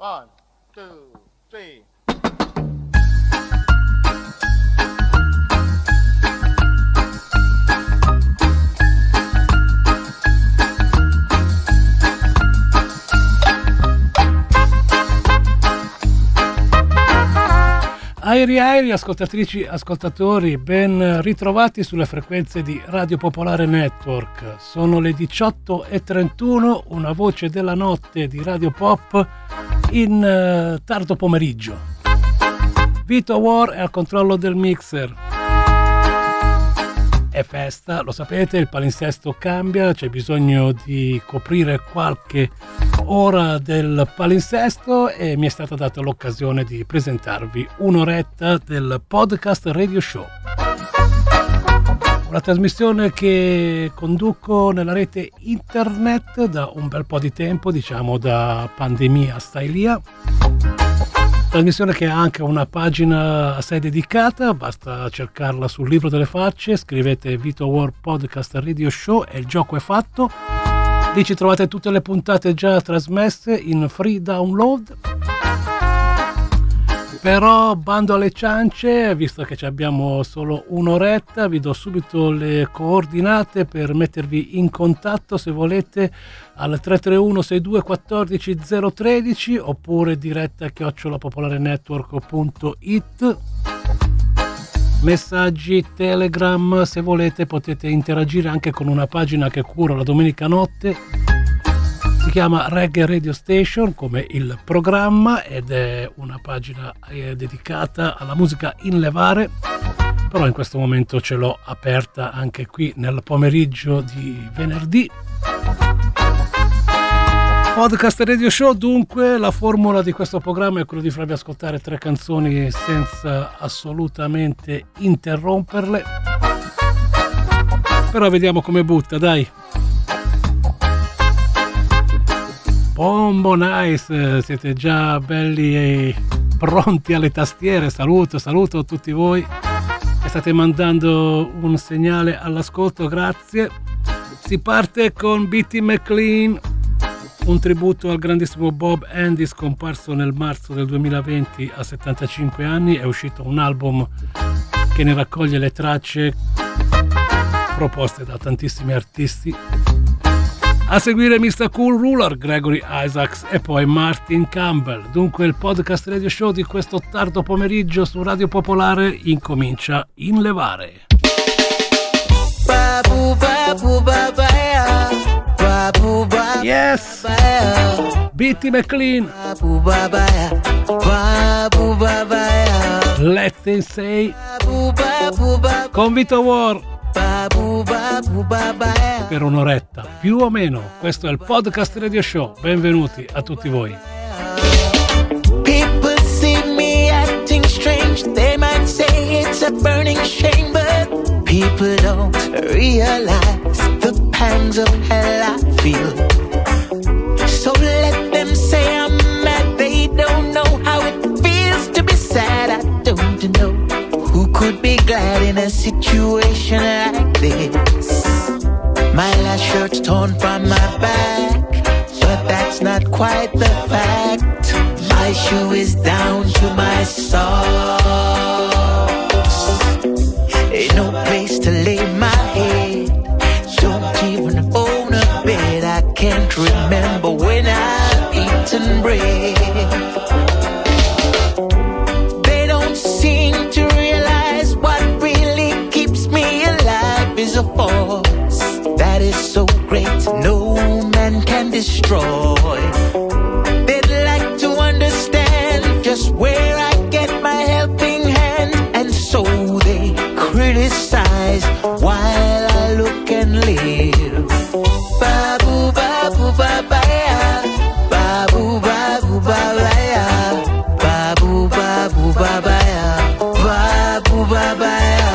1, 2, 3. Airi, ascoltatrici, ascoltatori, ben ritrovati sulle frequenze di Radio Popolare Network. Sono le 18:31, una voce della notte di Radio Pop in tardo pomeriggio. Vito War è al controllo del mixer. È festa, lo sapete, il palinsesto cambia, c'è bisogno di coprire qualche ora del palinsesto e mi è stata data l'occasione di presentarvi un'oretta del podcast Radio Show. Una trasmissione che conduco nella rete internet da un bel po' di tempo, diciamo da pandemia stailia. Trasmissione che ha anche una pagina a sé dedicata, basta cercarla sul libro delle facce, scrivete Vito War Podcast Radio Show e il gioco è fatto. Lì ci trovate tutte le puntate già trasmesse in free download. Però bando alle ciance, visto che abbiamo solo un'oretta, vi do subito le coordinate per mettervi in contatto se volete al 331 62 14 013 oppure diretta@popolarenetwork.it. Messaggi, Telegram, se volete potete interagire anche con una pagina che curo la domenica notte. Si chiama Reggae Radio Station come il programma ed è una pagina dedicata alla musica in levare, però in questo momento ce l'ho aperta anche qui nel pomeriggio di venerdì. Podcast Radio Show, dunque la formula di questo programma è quella di farvi ascoltare 3 canzoni senza assolutamente interromperle, però vediamo come butta, dai. Bombo nice, siete già belli e pronti alle tastiere. Saluto tutti voi che state mandando un segnale all'ascolto, grazie. Si parte con B.T. McLean, un tributo al grandissimo Bob Andy scomparso nel marzo del 2020 a 75 anni. È uscito un album che ne raccoglie le tracce proposte da tantissimi artisti. A seguire Mr. Cool Ruler, Gregory Isaacs e poi Martin Campbell. Dunque il podcast Radio Show di questo tardo pomeriggio su Radio Popolare incomincia in levare. Yes! B.T. McLean, Let Them Say, con Vito War per un'oretta più o meno. Questo è il podcast Radio Show, benvenuti a tutti voi. People see me acting strange, they might say it's a burning shame, but people don't realize the pangs of hell I feel. So let them say I'm mad, they don't know how it feels to be sad. I don't know who could be glad in a situation like this. My last shirt's torn from my back, but that's not quite the fact. My shoe is down to my socks. Ain't no place to lay my head, don't even own a bed. I can't remember when I've eaten bread. They don't seem to realize what really keeps me alive is a force that is so great no man can destroy. They'd like to understand just where I get my helping hand, and so they criticize while I look and live. Babu babu babaya, babu babu babaya, babu babu babaya, babu babaya,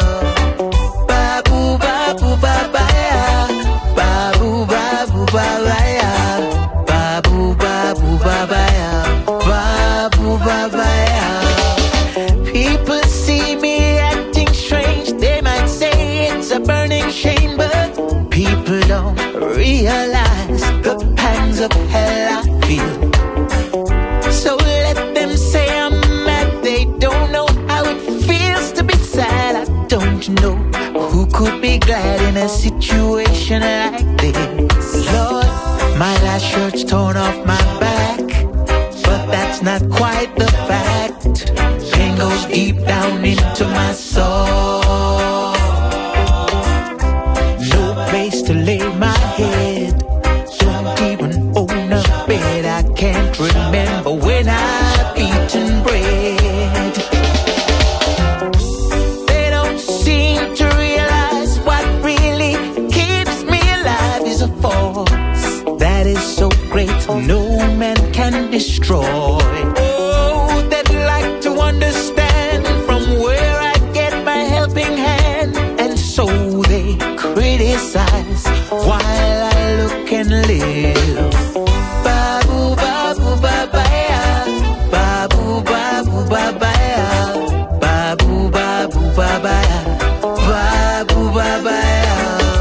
babu babu babaya, babu babu babaya, babu babu babaya, babu babaya. People see me acting strange, they might say it's a burning shame, but people don't realize the pangs of hell I feel. to my soul. No place to lay my head. Don't even own a bed. I can't remember when I've eaten bread. They don't seem to realize what really keeps me alive is a force that is so great no man can destroy. Oh, they'd like to understand from where I get my helping hand, and so they criticize while I look and live. Babu babu babaya, babu babu babaya, babu babu babaya, babu babaya,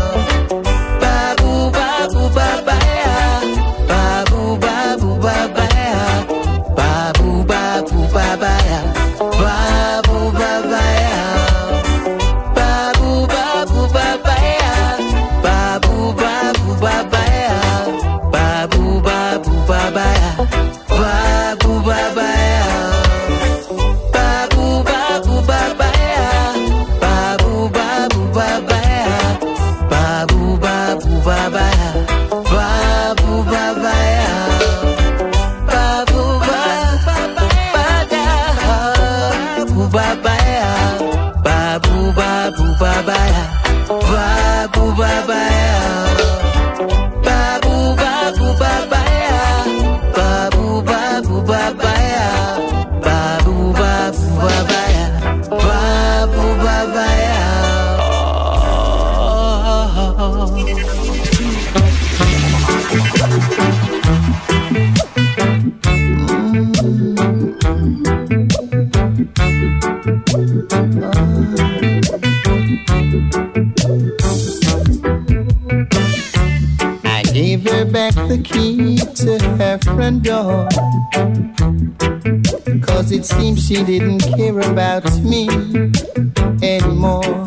babu babu babaya, babu babu babaya, babu babu babaya, babu babaya, babu babu babaya, babu babu babaya, babu babu babaya, babu babaya, babu babu babaya, babu babu babaya, babu babu babaya, babu babaya, babu babaya, babu babu babaya, babu babaya, babu babu babaya, babu babu babaya, babu babu babaya, babu babaya. I gave her back the key to her front door, 'cause it seems she didn't care about me anymore.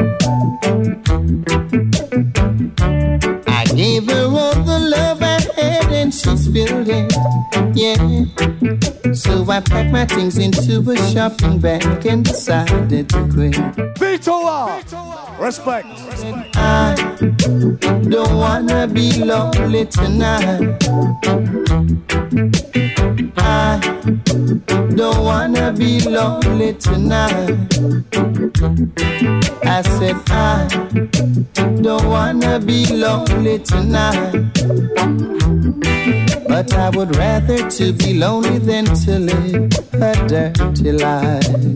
I gave her all the love I had and she spilled it, yeah. So I packed my things into a shopping bag and decided to quit. Vitola! Respect. I don't wanna be lonely tonight. I don't wanna be lonely tonight. I said I don't wanna be lonely tonight. But I would rather to be lonely than to live a dirty life.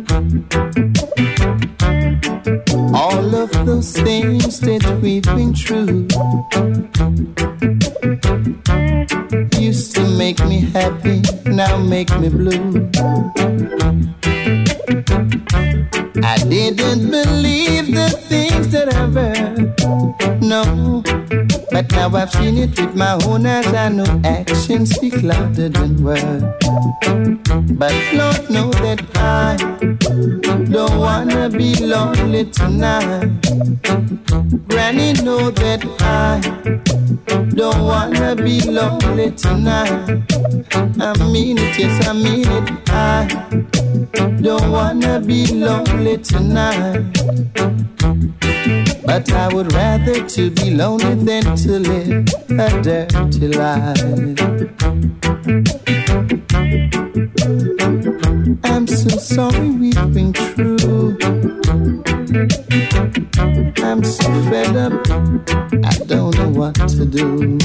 All of those things that we've been through used to make me happy, now make me blue. I didn't believe the things that I've heard, no. But now I've seen it with my own eyes. I know actions speak louder than words. But Lord knows that I don't wanna be lonely tonight. Granny knows that I don't wanna be lonely tonight. I mean it, yes I mean it. I don't wanna be lonely tonight. But I would rather to be lonely than to live a dirty life. I'm so sorry we've been true. I'm so fed up, I don't know what to do.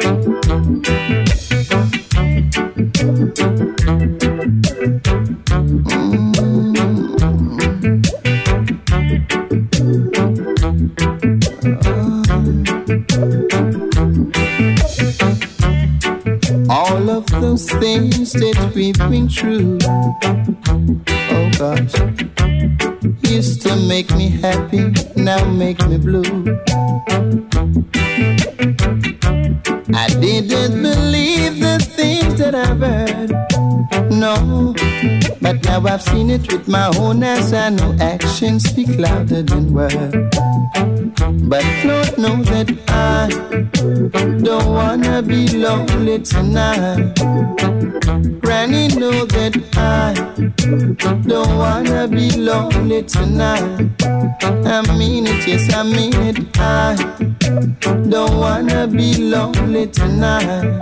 All of those things that we've been through, oh gosh, used to make me happy, now make me blue. I didn't believe the things that I've heard, no. But now I've seen it with my own eyes. I know actions speak louder than words. But Lord knows that I don't wanna be lonely tonight. Granny knows that I Don't wanna be lonely tonight. I mean it, yes, I mean it. I don't wanna be lonely tonight.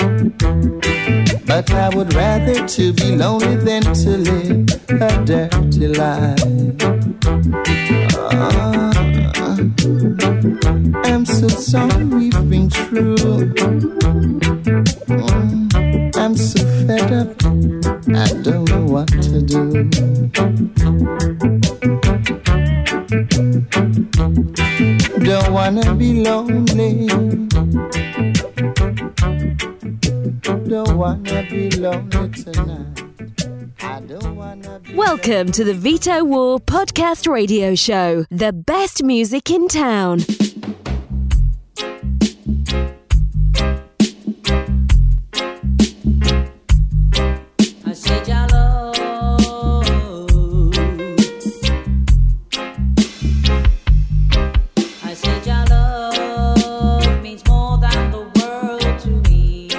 But I would rather to be lonely than to live a dirty life. I'm so sorry we've been true. I'm so fed up, I don't know what to do. Don't wanna be lonely. Don't wanna be lonely tonight. I don't wanna be Welcome to the Vito War Podcast Radio Show, the best music in town. I said hello. I said your love means more than the world to me.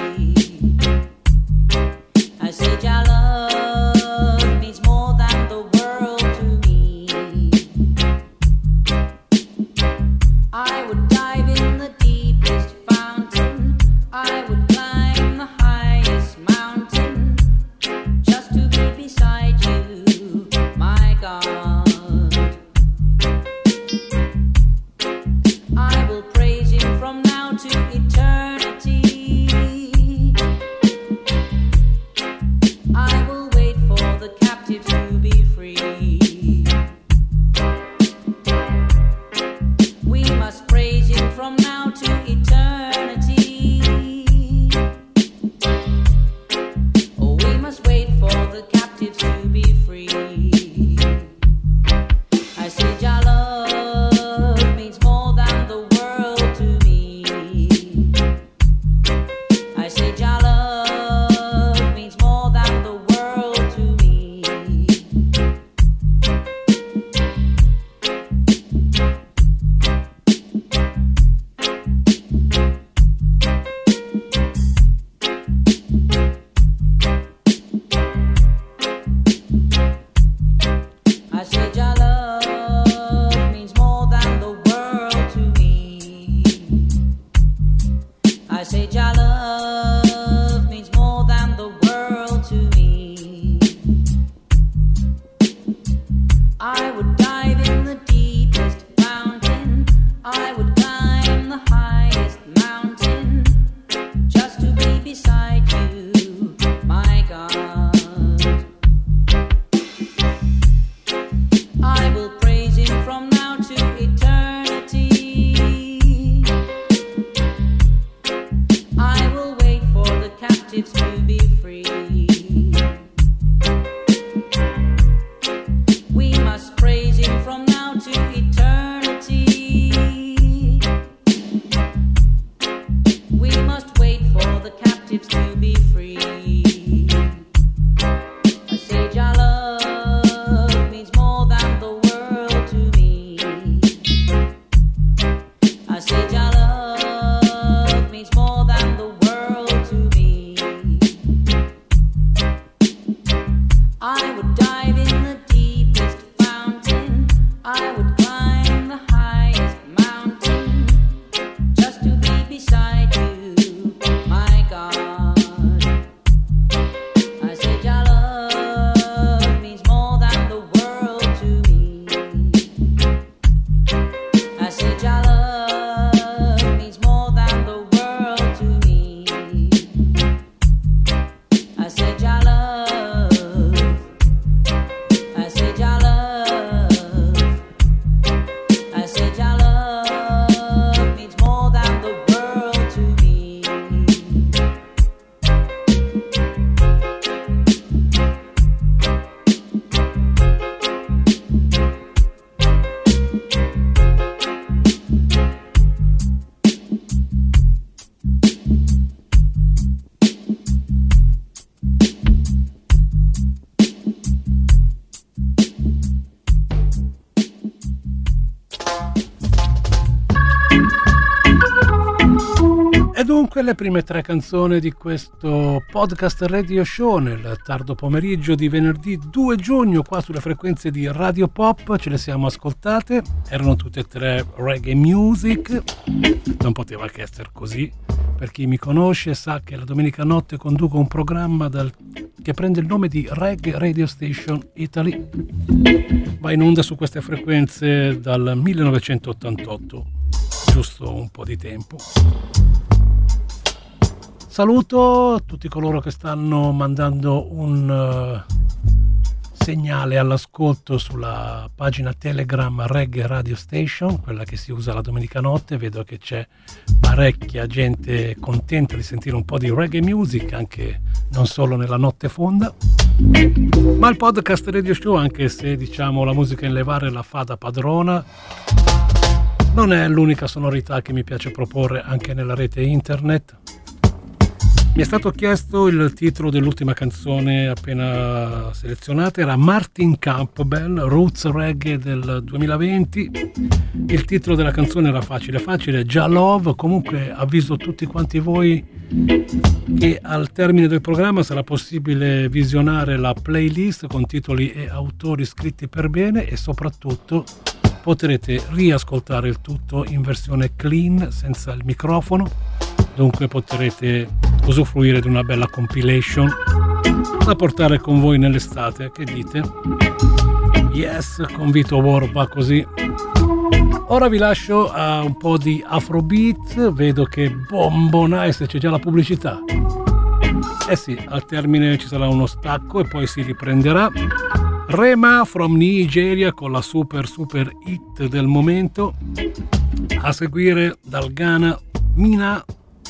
I said your love means more than the world to me. I would dive in the deepest fountain. I would climb the highest mountain just to be beside you, my God. I will praise Him from now to eternity. I will wait for the captives to be free. We must praise Him from now to eternity. Oh, we must wait for the captives to be free. I said your love means more than the world to me. I said your love means more than the world to me. I said your love means more than the world to me. I said your love means more than the world to me. I would dive in the deepest fountain. I would climb the highest mountain just to be beside you, my God. I will praise Him from now to eternity. I will wait for the captives to be free. We must praise Him from now to eternity. We must wait for the captives to be free. I said your love means more than the world to me. I said your love means more than the world to me. Dunque le prime 3 canzoni di questo podcast radio show nel tardo pomeriggio di venerdì 2 giugno qua sulle frequenze di Radio Pop ce le siamo ascoltate, erano tutte e 3 reggae music, non poteva che essere così. Per chi mi conosce sa che la domenica notte conduco un programma che prende il nome di Reggae Radio Station Italy, va in onda su queste frequenze dal 1988, giusto un po' di tempo. Saluto tutti coloro che stanno mandando un segnale all'ascolto sulla pagina Telegram Reggae Radio Station, quella che si usa la domenica notte. Vedo che c'è parecchia gente contenta di sentire un po' di reggae music, anche non solo nella notte fonda. Ma il podcast Radio Show, anche se diciamo la musica in levare la fa da padrona, non è l'unica sonorità che mi piace proporre anche nella rete internet. Mi è stato chiesto il titolo dell'ultima canzone appena selezionata, era Martin Campbell, Roots Reggae del 2020. Il titolo della canzone era facile, Jah Love. Comunque avviso tutti quanti voi che al termine del programma sarà possibile visionare la playlist con titoli e autori scritti per bene, e soprattutto potrete riascoltare il tutto in versione clean, senza il microfono. Dunque potrete usufruire di una bella compilation da portare con voi nell'estate. Che dite? Yes, con Vito War va così. Ora vi lascio a un po' di Afrobeat. Vedo che Bombo Nice, c'è già la pubblicità. Eh sì, al termine ci sarà uno stacco e poi si riprenderà. Rema from Nigeria con la super hit del momento. A seguire dal Ghana Mina,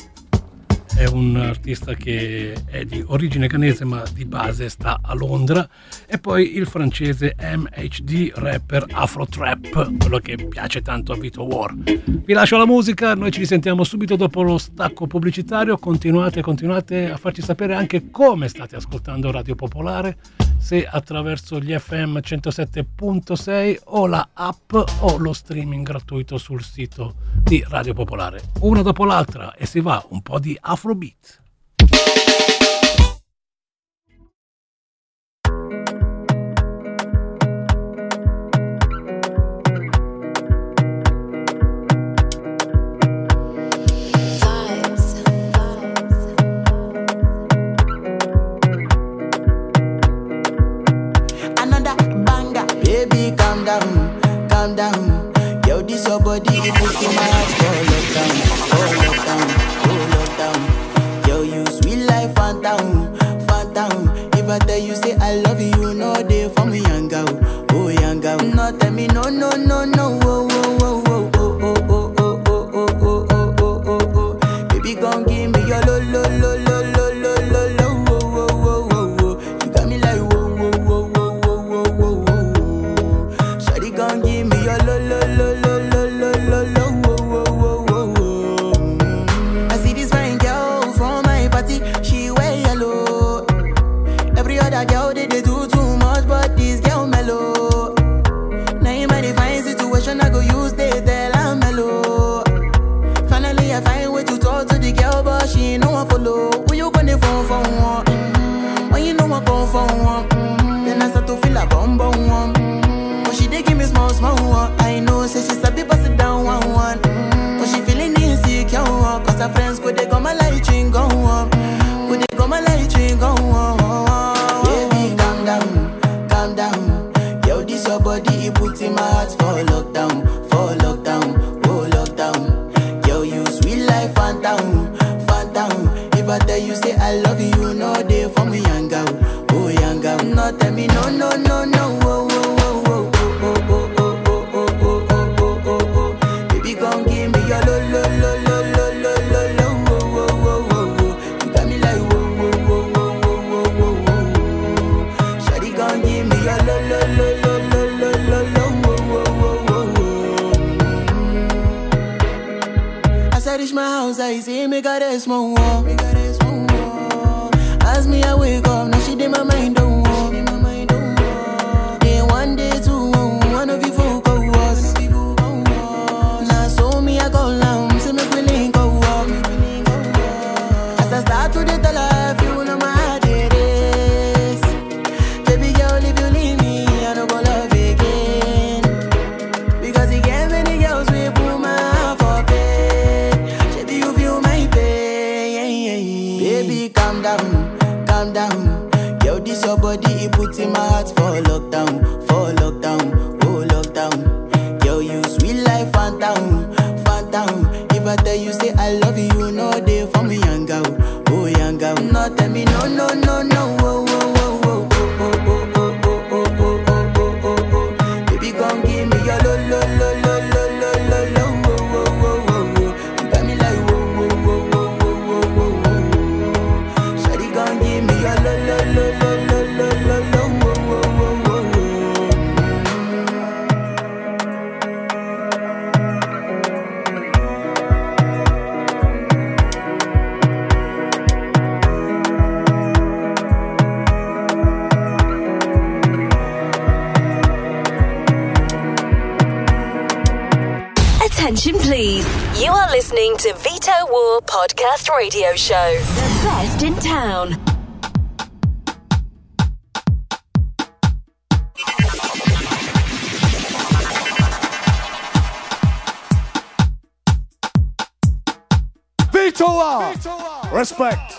è un artista che è di origine ghanese ma di base sta a Londra, e poi il francese MHD, rapper Afro Trap, quello che piace tanto a Vito War. Vi lascio la musica, noi ci risentiamo subito dopo lo stacco pubblicitario. Continuate a farci sapere anche come state ascoltando Radio Popolare, se attraverso gli FM 107.6 o la app o lo streaming gratuito sul sito di Radio Popolare. Una dopo l'altra e si va un po' di Afrobeat. Calm down, yo, this your body, it puts in my heart for lockdown. Yo, you sweet life, phantom. If I tell you say I love you, no day for me, young girl, oh young girl. No tell me no, oh, oh, oh, oh, oh, oh, oh, oh, oh, oh, oh, oh, oh. Baby, gon' give me your lo, oh, oh, oh, oh, oh. You got me like whoa, whoa, whoa, whoa, whoa, whoa, whoa. Shawty gon' give me your lo, whoa, whoa, whoa, whoa. I see this fine girl from my party, she wear yellow. Every other girl they do too much, but this girl mellow. Now in my divine situation, I go use they tell I'm mellow. Finally I find way to talk to the girl, but she ain't no one follow. Who you gonna phone for one? When you know I come for one, then I start to feel a bum one. But she dey give me small one. I know say she sabi pass it down one. But she feeling insecure, cause her friends go they come my light ring go on. Go they come my light ring go on. Baby, calm down. Yo, this your body, it puts in my heart for lockdown, oh lockdown. Yo, you sweet life, phantom. If I tell you say I love you, no day for me, young girl, oh young girl. No tell me no, oh, oh, oh, oh, oh, oh, oh, oh, oh. Baby, gon' give me your lo, oh, oh, oh, oh. You got me like whoa, whoa, whoa, whoa, whoa, whoa. Shawty gon' give me your lo, oh, oh, oh. As I reach my house, I see me got a small wall. As me I wake up, now she did my mind don't walk. Day one, day two, one of you folk go was. Now so me I go down, see me willing go walk. this your body, it puts in my heart for lockdown, oh lockdown. Yo, you sweet life, phantom, phantom. If I tell you say I love you, you know they for me young girl, oh young girl. No tell me no, no, no, no, oh, oh, oh, oh, oh, oh, oh, oh, oh, oh, oh, oh, oh. Baby, gon' give me your lo, lo, lo, lo, lo, lo, lo, lo, oh, oh, oh, oh, oh. You got me like whoa, whoa, whoa, whoa, whoa, whoa, whoa, whoa. Shawty gon' give me your lo, lo, lo, lo, lo, lo, lo, lo, oh, oh, oh, oh, oh. Attention please. You are listening to Veto War Podcast Radio Show. The best in town. Veto War. Respect.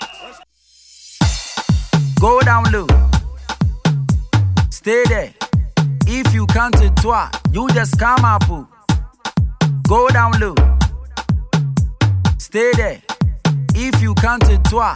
Go down low. Stay there. If you count to toi, you just come up. Go down low. Stay there. If you count to toi,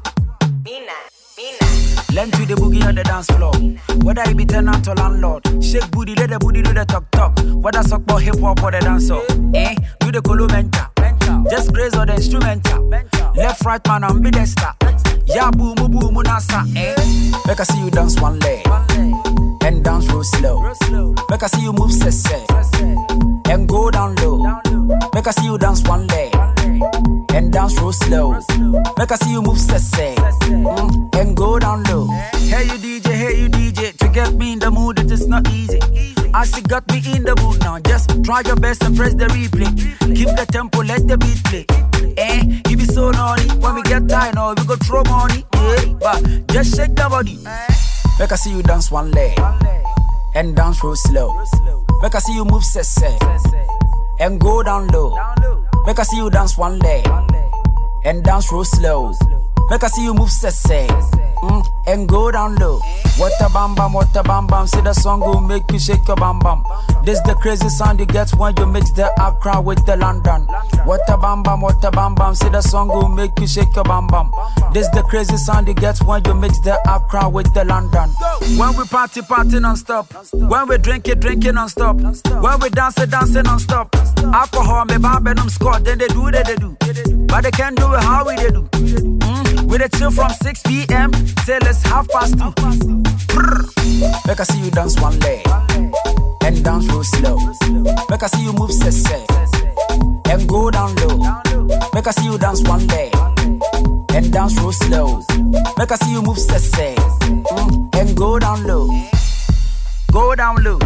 learn to the boogie on the dance floor. Whether it be tenant or landlord, shake booty, let the booty do the talk talk. Whether suck for hip hop or the dancer, do the colo mental. Just graze or the instrumental. Left, right, man, and be the star. Ya boom, boom, nasa, Make I see you dance one leg, and dance real slow. Make I see you move, say, and go down low. Make I see you dance one leg, and dance real slow. Make I see you move, say, and go down low. Hey you DJ, to get me in the mood, it is not easy. I see got me in the mood now. Just try your best and press the replay. Keep the tempo, let the beat play. You be so naughty. When we get tired, no, we go throw money. But just shake the body. Make I see you dance one leg, and dance real slow. Make I see you move, say, and go down low. Make I see you dance one leg, and dance real slow. Make I see you move, say, and go down low. What a bam bam, say the song will make you shake your bam bam. This the crazy sound you get when you mix the Accra with the London. What a bam bam, say the song will make you shake your bam bam. This the crazy sound you get when you mix the Accra with the London. When we party non-stop. When we drink it non-stop. When we dance non-stop. Alcohol me bam score, then they do. But they can't do it how we they do. We dey chill from 6 p.m. till it's 2:30. Make I see you dance one leg, and dance real slow. Make I see you move, say, and go down low. Make I see you dance one leg, and dance real slow. Make I see you move, say, and go down low. Go down low.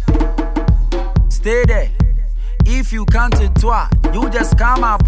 Stay there. If you count to toi, you just come up.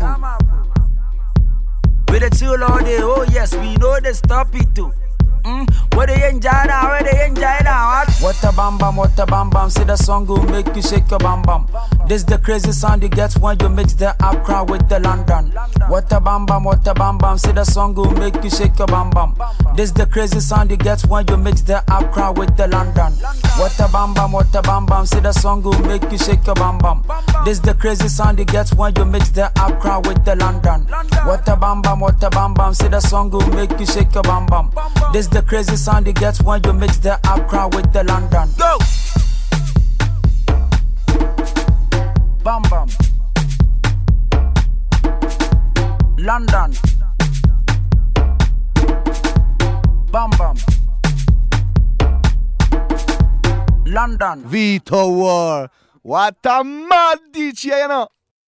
We the chill all day, oh yes, we know they stop it too. Where they enjoy now, What a bam bam, say the song will make you shake your bam bam. This the crazy sound you get when you mix the Accra with the London. What a bam bam, say the song will make you shake your bam bam. This the crazy sound you get when you mix the Accra with the London. What a bam bam, say the song will make you shake your bam bam. This the crazy sound you get when you mix the Accra with the London. What a bam bam, say the song will make you shake your bam bam. This the crazy sound you get when you mix the Accra with the London. Go! Bam bam. London. Bam bam. London. Veto War. What a mad DJ, you know.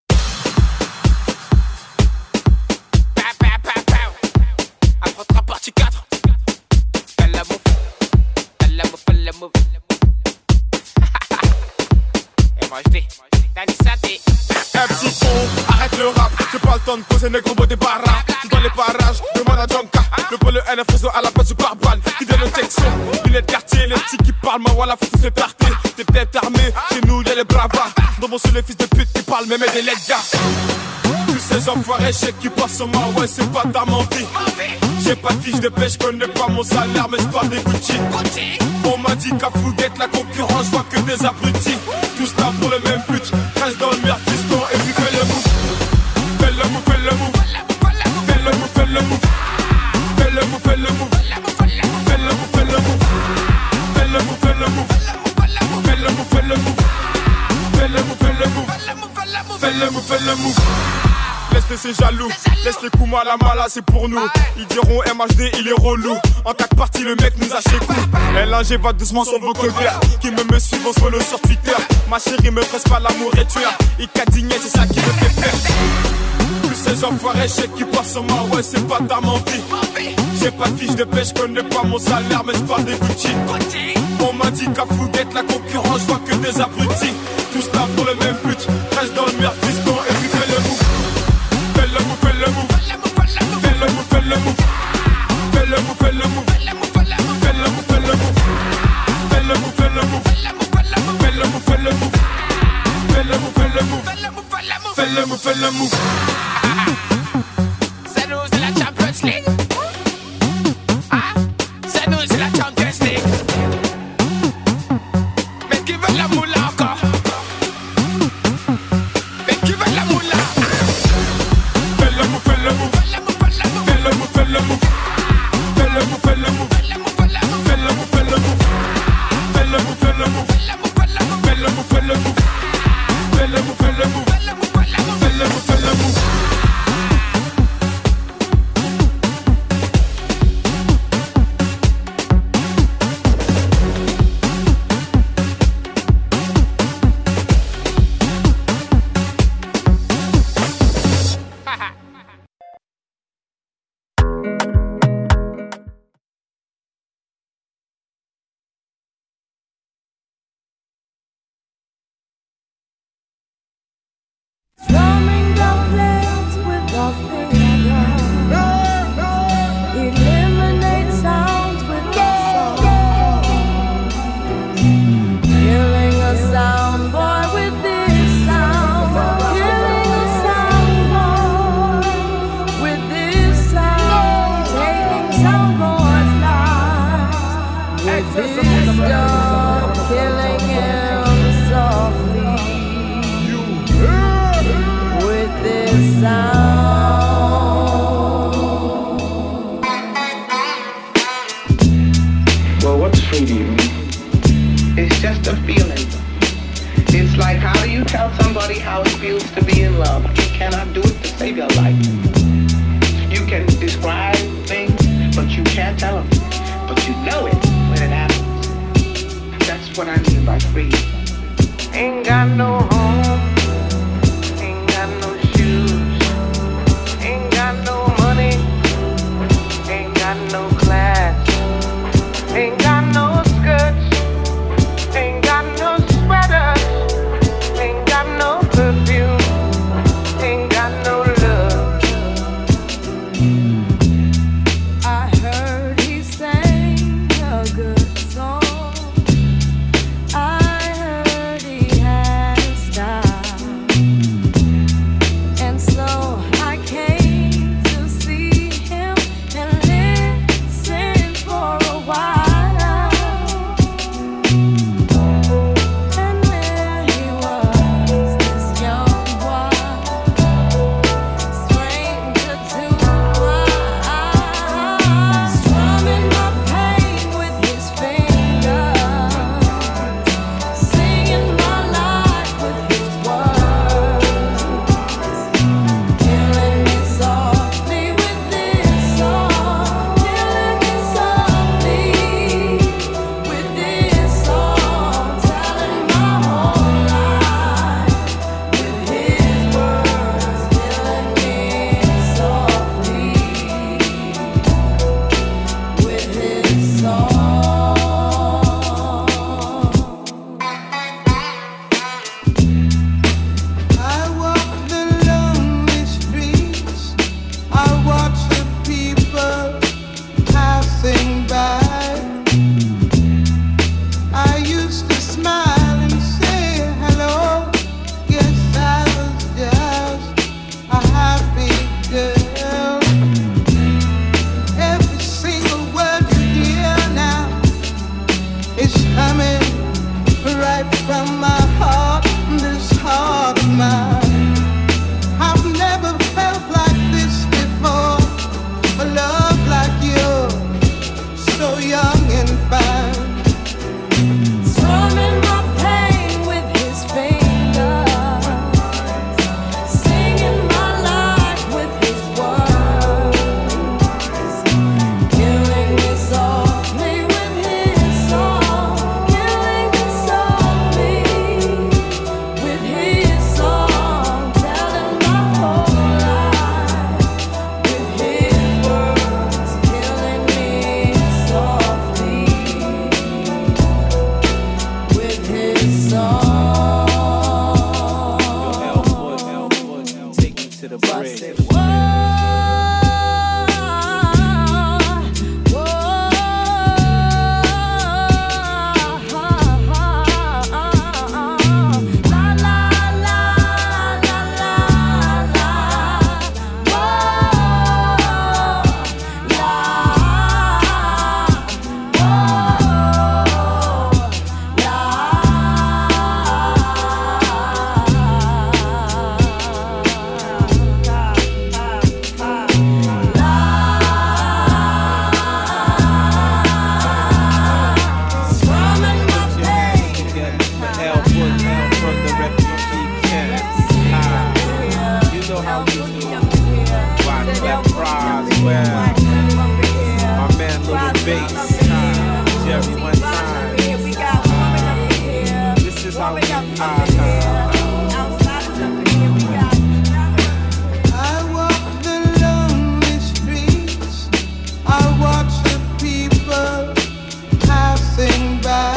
Après partie 4. Fais la move. Et moi je dis, Danny Santé. Petit con, arrête le rap. J'ai pas le temps de poser mes gros mots des barras. Dans les parages, demande à Jonka. Le pôle NF réseau à la place du pare-balles. Qui donne le texto, lunettes quartier, les petits qui parlent, ma voilà, faut tous les tarter. T'es peut-être armé, chez nous y'a et les bravas. Dans mon seul les fils de pute qui parlent même des lettres gars. Tous ces enfoirés chèques qui passent sur moi, ouais c'est pas ta mentie. J'ai pas de fiche de paix, j'connais pas mon salaire mais j'parle des Gucci. On m'a dit qu'à Fouguette la concurrence, j'vois que des abrutis. Tous là pour le même but, reste dans le merde fiston et puis fais le move. Fais le move, fais le move. Fais le move, fais le move. Fais le move, fais le move. Fais le move, fais le move. Fais le move, fais le move. Fais le move, fais le move. Fais le move, fais le move. Fais le move, fais le move. Laisse-les c'est jaloux, laisse les coups mal à mala c'est pour nous. Ils diront MHD il est relou. En 4 parties le mec nous a chez coup. LNG va doucement sur vos codeurs. Qui me suivent on se follow sur Twitter. Ma chérie me presse pas l'amour et tueur. Il cadigné c'est ça qui me fait peur. Plus ces enfoirés chèques qui passent sur moi, ouais c'est pas ta mentie. J'ai pas de fiche de paix, j'connais pas mon salaire mais j'parle des Gucci. On m'a dit qu'à Fouguette la concurrence, j'vois que des abrutis. Tous là pour le même but, reste dans le merde fiston et puis fais le move. Fais le move, fais le move. Fais le move, fais le move. Fais le move, fais le move. Fais le move, fais le move. Fais le move, fais le move. Fais le move, fais le move. Fais le move, fais le move. Fais le move, fais le move. C'est nous, c'est la Champions League. C'est nous, c'est la Champions League. Mais qui veut la moula encore? Mais qui veut la moula? Fais le move, fais le move. Fais le move, fais le move. Fais le move, fais le move. Fais le move, fais le move. Fais le move, fais le move. Fais le move, fais le move. Fais le move, fais le move. Fais le move, fais le move. Drumming doublets with our fingers, eliminate sounds with our song, killing a sound boy with this sound, killing a sound boy with this sound, taking sound boy's lives with this gun, killing him softly. With this sound. Well, what's free to you? It's just a feeling. It's like, how do you tell somebody how it feels to be in love? You cannot do it to save your life. You can describe things, but you can't tell them. But you know it when it happens. That's what I mean by free. Ain't got no home. Ain't got no shoes, ain't got no money, ain't got no class, ain't got no skirts, ain't got no sweaters, ain't got no perfume, ain't got no love. I heard he sang a good song. I heard he had a style. And so I came to see him and listen for a while. every one time. This is how we I walk the lonely streets. I watch the people passing by.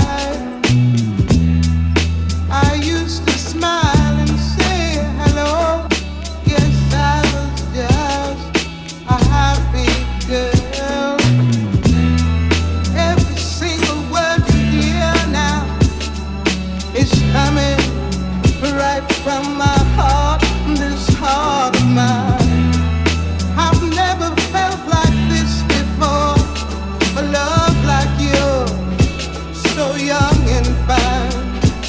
I used to smile and say hello. Guess I was just a happy girl. Every single word you hear now is coming right from my heart, this heart of mine. I've never felt like this before, a love like yours, so young and fine.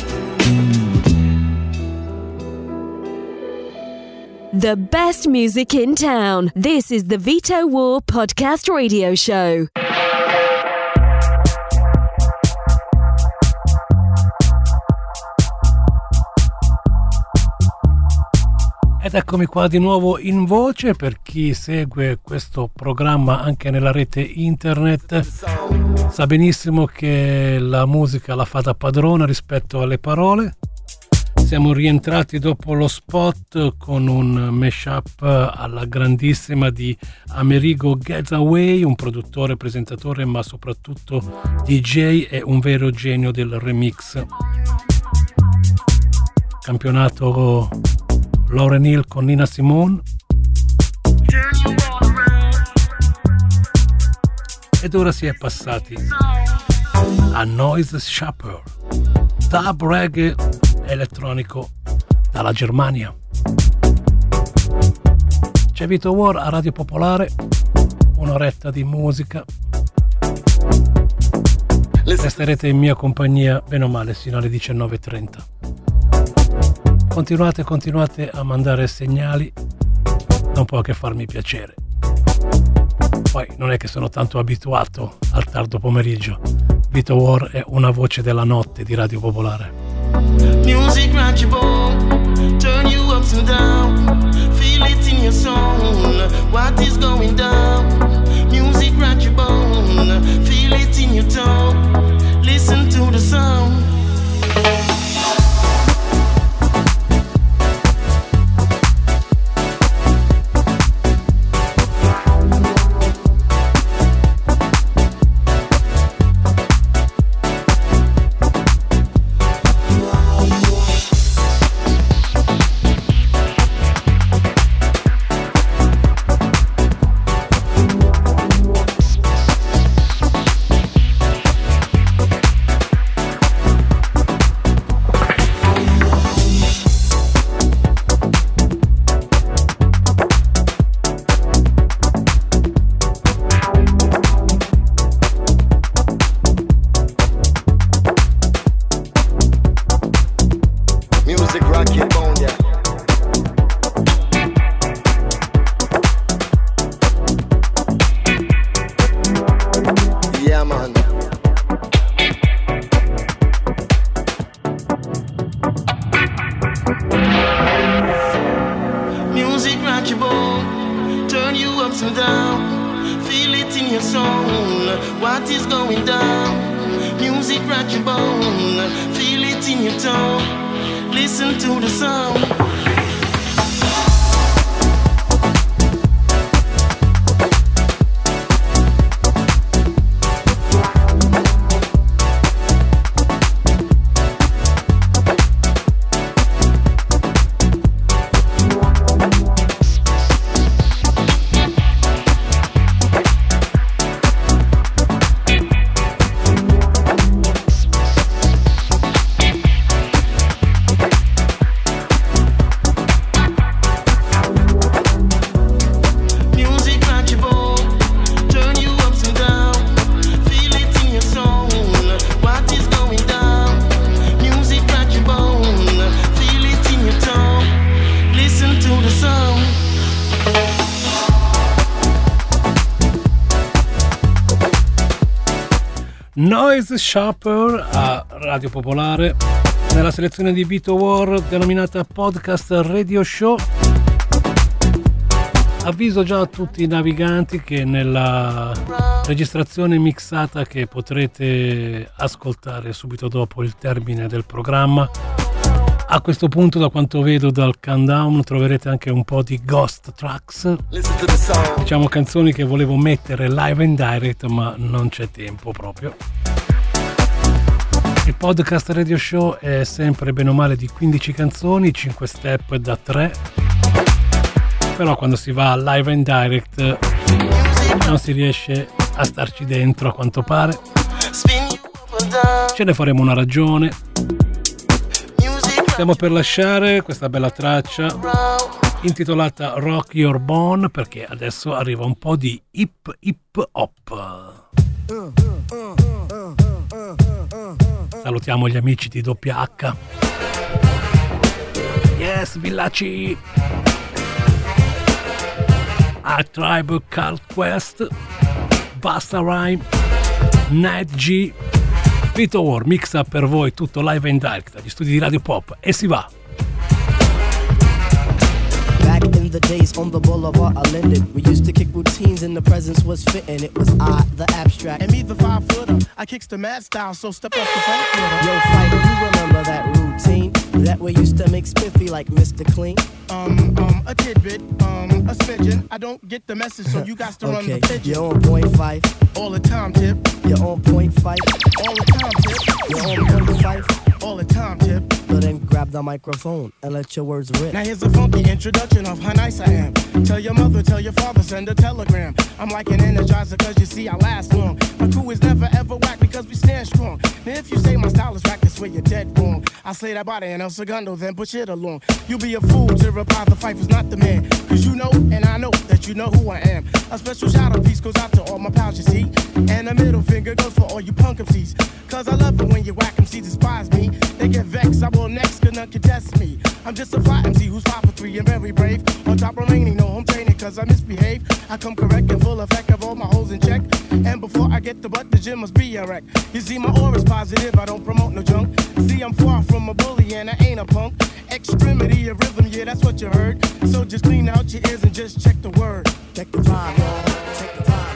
The best music in town. This is the Vito War Podcast Radio Show. Ed eccomi qua di nuovo in voce. Per chi segue questo programma anche nella rete internet sa benissimo che la musica la fa da padrona rispetto alle parole. Siamo rientrati dopo lo spot con un mashup alla grandissima di Amerigo Getaway, un produttore, presentatore ma soprattutto DJ e un vero genio del remix. Campionato Lauryn Hill con Nina Simone. Ed ora si è passati a Noise Shaper, dub reggae elettronico dalla Germania. C'è Vito War a Radio Popolare, un'oretta di musica. Resterete in mia compagnia bene o male sino alle 19:30. Continuate a mandare segnali, non può che farmi piacere. Poi non è che sono tanto abituato al tardo pomeriggio. Vito War è una voce della notte di Radio Popolare. Music rock your boat, turn you ups and down, feel it in your soul, what is going down? Music rock your bone, feel it in your toe, listen to the sound. Noise Shaper a Radio Popolare nella selezione di Vito War denominata Podcast Radio Show. Avviso già a tutti i naviganti che nella registrazione mixata che potrete ascoltare subito dopo il termine del programma, a questo punto, da quanto vedo dal countdown, troverete anche un po' di ghost tracks, diciamo canzoni che volevo mettere live and direct ma non c'è tempo proprio. Il podcast Radio Show è sempre bene o male di 15 canzoni, 5 step da 3, però quando si va live and direct non si riesce a starci dentro a quanto pare. Ce ne faremo una ragione. Stiamo per lasciare questa bella traccia intitolata Rock Your Bone, perché adesso arriva un po' di hip hip hop. Salutiamo gli amici di WH. Yes, Villaci. A Tribe Called Quest, Busta Rhyme, Night G, Vito War, mixa per voi tutto live and direct dagli studi di Radio Pop e si va. Back in the days on the boulevard I landed, we used to kick routines and the presence was fitting. It was I, the abstract, and me, the 5-footer. I kicks the mad style, so step off the Frankfurter. Yo, Fight, you remember that routine? That way used to make spiffy like Mr. Clean. A tidbit, a smidgen. I don't get the message, so you got to run the pigeon. You're on point 5. All the time, Tip. You're on point 5. All the time, Tip. You're on point 5. All the time, Tip. So then grab the microphone and let your words rip. Now here's a funky introduction of how nice I am. Tell your mother, tell your father, send a telegram. I'm like an energizer, cause you see I last long. My crew is never ever whack because we stand strong. Now if you say my style is whack, that's where you're dead wrong. I slay that body and El Segundo, then push it along. You'll be a fool to reply the fight was not the man. Cause you know, and I know, that you know who I am. A special shout out piece goes out to all my pals, you see. And a middle finger goes for all you punk MCs. Cause I love it when you whack MCs despise me. They get vexed, I will next, cause none can test me. I'm just a fly MC who's 5 for 3 and very brave. On top remaining, no home training cause I misbehave. I come correct and full effect of all my holes in check. And before I get the butt, the gym must be a wreck. You see my aura's positive, I don't promote no junk. See I'm far from a bully and I ain't a punk. Extremity of rhythm, yeah that's what you heard. So just clean out your ears and just check the word. Check the rhyme, y'all. Check the rhyme.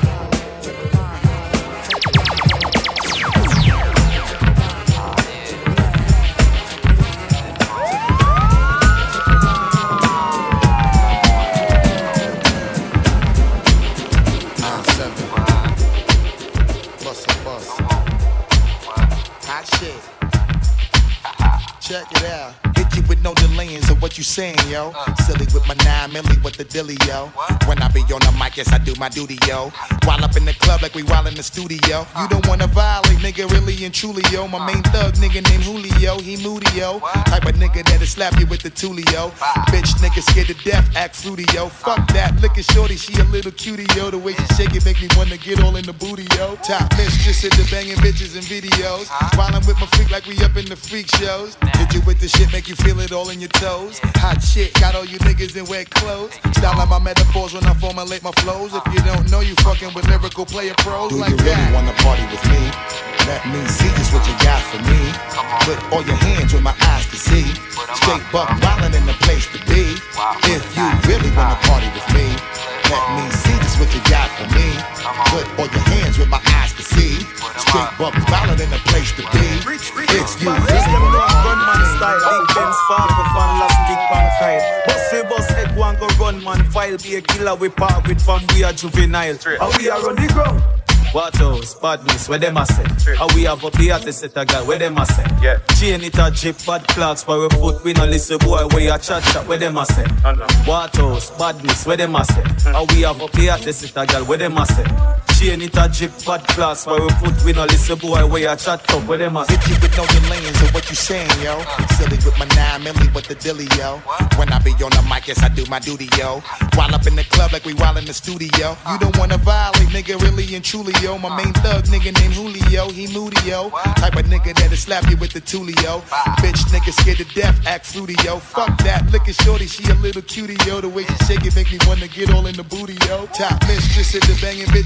Check it out. Hit you with no delaying, so what you saying, yo? Silly with my 9 milli with the dilly, yo. When I be on the mic, yes, I do my duty, yo. While up in the club like we while in the studio. You don't wanna violate, nigga, really and truly, yo. My main thug, nigga named Julio, he moody, yo. Type of nigga that'll slap you with the tulio. Bitch, nigga scared to death, act fruity, yo. Fuck that, look at shorty, she a little cutie, yo. The way she shake it make me wanna get all in the booty, yo. Top mistress into banging bitches and videos. While I'm with my freak like we up in the freak shows. Hit you with the shit, make you feel it all in your toes. Hot shit, got all you niggas in wet clothes. Style out my metaphors when I formulate my flows. If you don't know, you fucking with lyrical player pros. Do like you really that. Wanna party with me? Let me see just what you got for me. Put all your hands where my eyes can see. Straight buck wildin' in the place to be. If you really wanna party with me, let me see just what you got for me. Put all your hands where my eyes can see. Straight buck wildin' in the place to be. If you really wanna party with me. Intense spark of one last big pan kite. Boss head one go run man file. Be a killer we part with from we are juvenile. And we are on the ground. What else? Badness, where them a say? How we have up the artist set a guy, where them a say? Yeah. Chain it a drip, bad clocks for a foot. We no listen boy, where you chat, where them a say? What else? Badness, where them a say? How we have up the artist set a guy, where them a say? Chain it a drip, bad clocks for a foot. We no listen boy, where you chat up, where them a say? Hit you with no delaying, so what you saying, yo? Silly with my 9 milli with the dilly, yo. When I be on the mic, yes I do my duty, yo. While up in the club like we while in the studio. You don't wanna violate, nigga, really and truly. My main thug nigga named Julio, he moody, yo. Type of nigga that'll slap you with the tulio. Bitch nigga scared to death, act fruity, yo. Fuck that, look at shorty, she a little cutie, yo. The way she shake it make me wanna get all in the booty, yo. Top mistress into banging bitches and videos.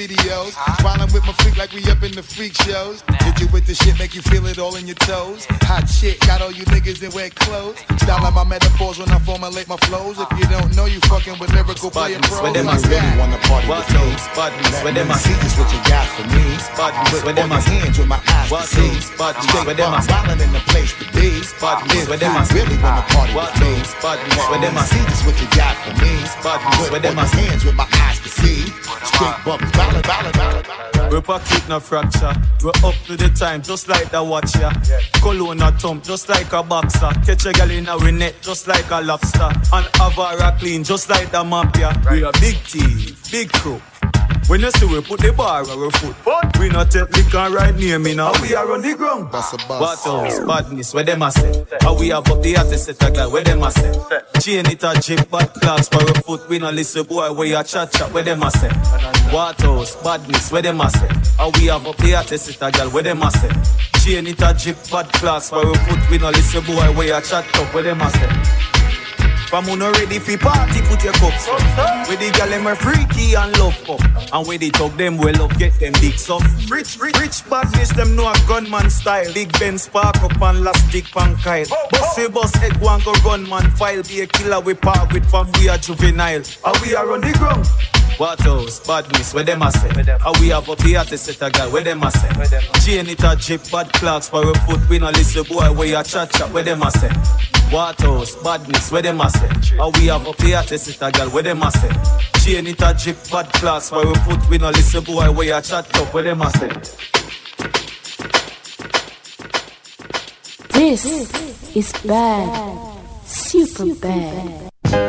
videos. Wildin' with my freak like we up in the freak shows. Hit you with the shit, make you feel it all in your toes. Hot shit, got all you niggas in wet clothes. Style out my metaphors when I formulate my flows. If you don't know, you fucking with lyrical player pros. Where them I really wanna party with me. Badness, where them See just what you got for me. Badness, where them hands with my eyes to see. Badness, where them wildin' in the place to be. Badness, where them really wanna party with me. Badness, where them See just what you got for me. Badness, where them hands with my eyes to see. Straight bubbles, ballin'. We pocket no fracture. We're up to the time, just like the watcher. Cologne a thump, just like a boxer. Catch a gal in our net, just like a lobster. And Avara clean, just like the mafia. We a big thief, big crew. When you see we put the bar on our foot, we not take liquor right near me now. We are on the ground. What else? Badness, where them a say? How we have up the artist set a guy, where them a say? Chain it a jip, bad class for a foot. We no listen boy, where you chat, where them a say? What else? Badness, where them a say? How we have up the artist set a guy, where them a say? Chain it a jip, bad class for a foot. We no listen boy, where you chat, where them a say? From who not ready for party, put your cups up. Where the gal them are freaky and love up. And where they talk them well up, get them dicks up. Rich badness, them know a gunman style. Big Ben spark up and last dick pan Kyle. Boss head one go gunman file. Be a killer we part with from we are juvenile. And we are on the ground. What else? Badness, where them a say? How we have up the artist set a guy, where them a say? Chain it a jip, bad clocks for a foot. We no listen boy, where you chat, where them a say? What else? Badness, where them a say? How we have up the artist set a guy, where them a say? Chain it a jip, bad clocks for a foot. We no listen boy, where you chat, where them a say? This is bad, super bad.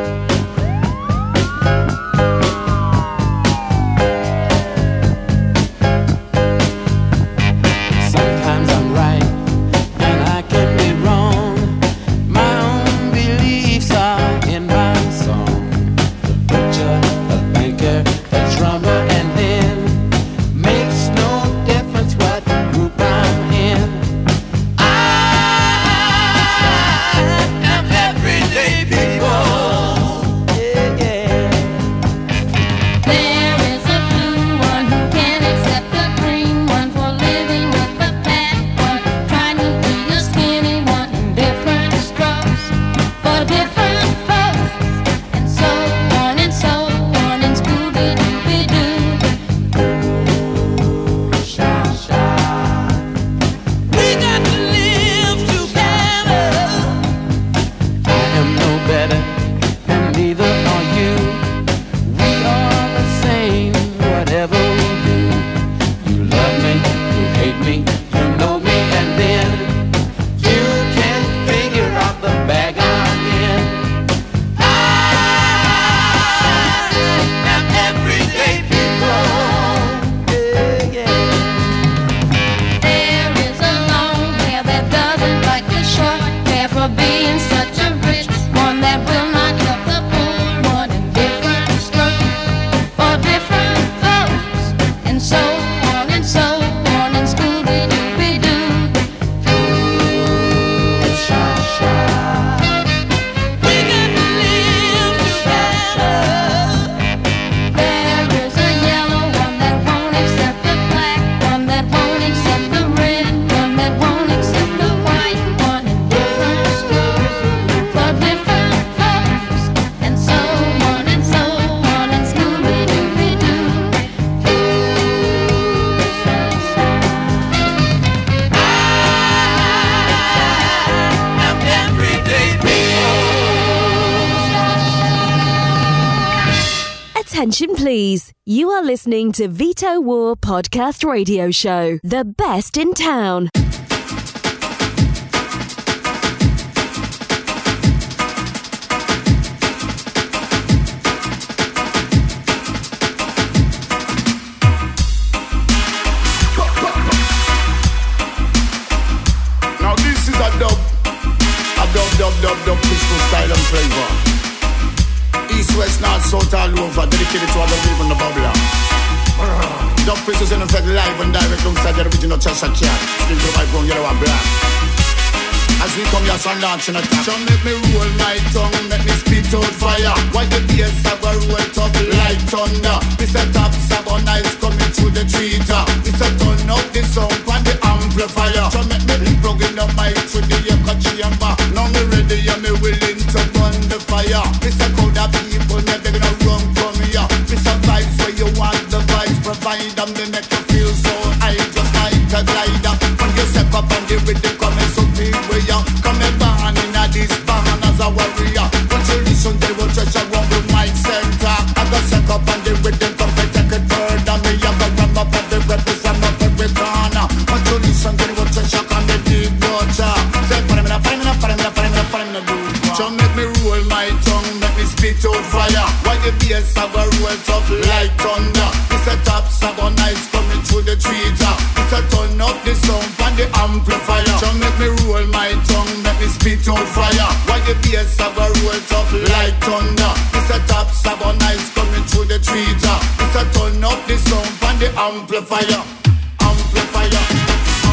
Attention please. You are listening to Veto War Podcast Radio Show, the best in town. Now this is a dub pistol style and flavor. East, west, north, south, all over, dedicated to all the people in the Babylon. Dub Pistols in effect live and direct alongside the original Cheshire Cat. Still to my ground, yellow and black. As we come here, sun dancing a time. So make me roll my tongue, make me spit out fire. Why the bass have a roll top like thunder? This a top sabon nice coming through the treater. This a turn up the sound and the amplifier. So make me plug in the mic to the echo chamber. Now me ready and me willing to burn the fire. This a crowd of people, never gonna run from here. This a vibes where you want the vibes, provide them, they make you feel so high, just like a glider. When you step up and the rhythm coming so big where you coming born in a this band as a warrior. When you listen to what you say, run with my center. I go step up and the rhythm come to take it further. Me I go ram up every represent up every corner. When you listen to what you say, come the deep water. Say for me, so make me roll my tongue, make me spit out fire. Why the bass have a roll tough like thunder? It's a top sabon nice coming through the tweeter. It's a turn up the sound and the amplifier. So make me roll my tongue, make me spit out fire. Why the bass have a roll tough like thunder? It's a top sabon nice coming through the tweeter. It's a turn up the sound and the amplifier. Amplifier.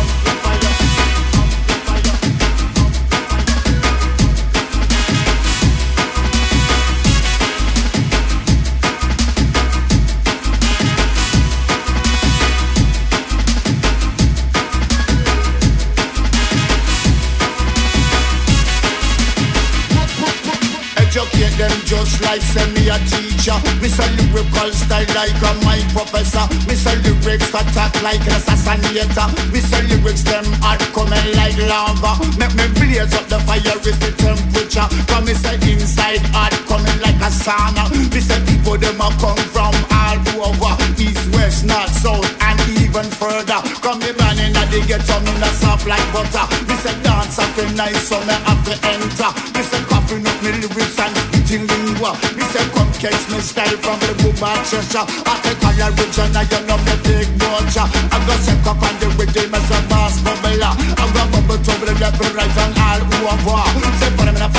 Educate them just like send me a teacher. Miss a lyrical style like a my professor. Miss a lyrics attack like an assassinator. Miss a lyrics them hot coming like lava. Make me blaze up the fire with the temperature. Come miss a inside hot coming like a sauna. Miss a people them a come from all over, east, west, north, south and even further. Come me man in the ghetto, me not soft like butter. Miss a dance up nice so me have to enter. Miss a coughing up me lyrics and spitting lingua. Me say come catch me style from the boom and Cheshire. I take all your original, you know me big butcher. I go set up on the rhythm as a bass bubbler. I go bubble to the left and right and all over. Say for me,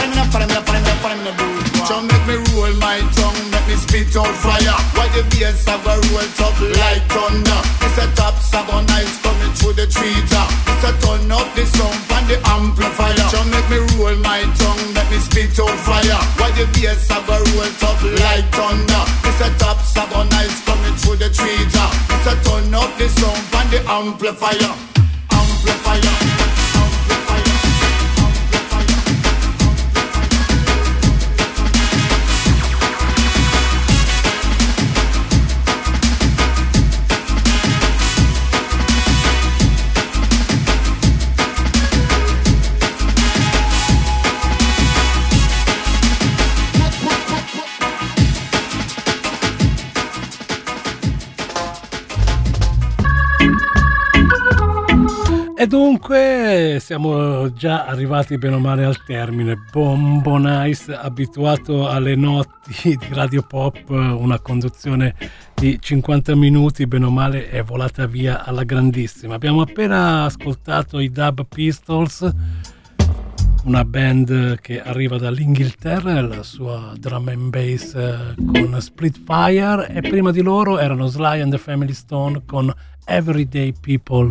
so make me roll my tongue, make me spit out fire. Why the bass have a roll tough like thunder? It's a top sabon nice coming through the tweeter. It's a turn up the sound and the amplifier. So make me roll my tongue, make me spit out fire. Why the bass have a roll tough like thunder? It's a top sabon nice coming through the tweeter. It's a turn up the sound and the amplifier. Amplifier. E dunque siamo già arrivati bene o male al termine. Bombo Nice, abituato alle notti di Radio Pop, una conduzione di 50 minuti bene o male è volata via alla grandissima. Abbiamo appena ascoltato i Dub Pistols, una band che arriva dall'Inghilterra, la sua drum and bass con Splitfire, e prima di loro erano Sly and the Family Stone con Everyday People.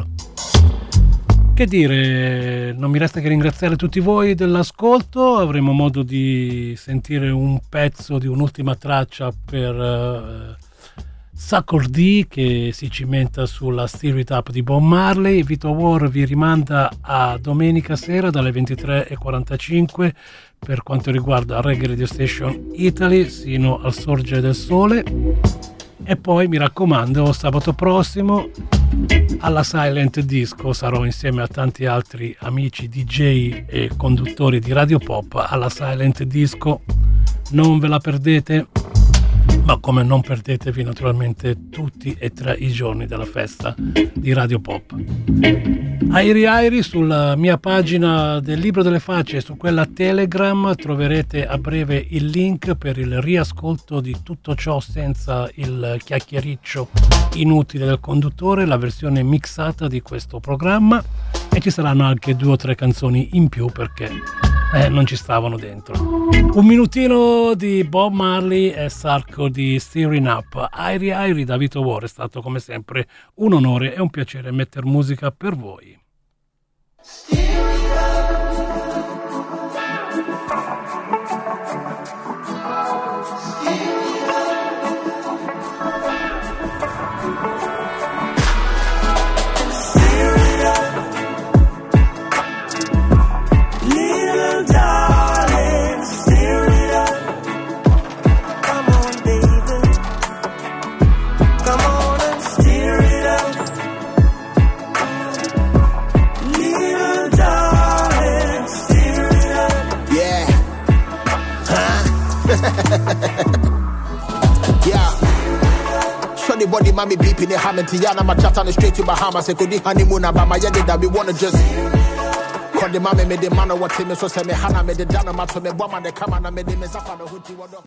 Che dire, non mi resta che ringraziare tutti voi dell'ascolto. Avremo modo di sentire un pezzo di un'ultima traccia per Sucker D, che si cimenta sulla Steer It Up di Bob Marley. Vito War vi rimanda a domenica sera dalle 23:45 per quanto riguarda Reggae Radio Station Italy sino al sorgere del sole. E poi mi raccomando, sabato prossimo alla Silent Disco sarò insieme a tanti altri amici DJ e conduttori di Radio Pop alla Silent Disco. Non ve la perdete, ma come non perdetevi naturalmente tutti e tre i giorni della festa di Radio Pop. Airi sulla mia pagina del Libro delle Facce e su quella Telegram troverete a breve il link per il riascolto di tutto ciò senza il chiacchiericcio inutile del conduttore, la versione mixata di questo programma, e ci saranno anche 2 o 3 canzoni in più perché non ci stavano dentro. Un minutino di Bob Marley e Sarko di Steering Up. Airi da Vito War, è stato come sempre un onore e un piacere metter musica per voi. Body mommy beeping the ham and Tiana, my chat on the straight to Bahamas. I could do honeymoon about my yard that we wanna just call the mommy made the man of what Timmy so send me Hannah made the Dana, my to me bomb and the camera made the Mesa.